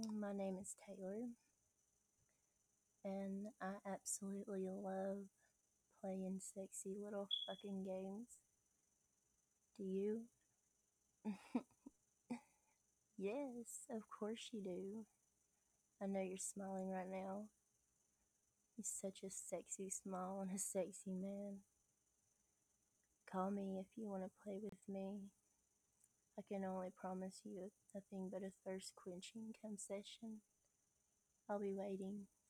My name is Taylor, and I absolutely love playing sexy little fucking games. Do you? Yes, of course you do. I know you're smiling right now. You're such a sexy smile on a sexy man. Call me if you want to play with me. I can only promise you nothing but a thirst quenching come session. I'll be waiting.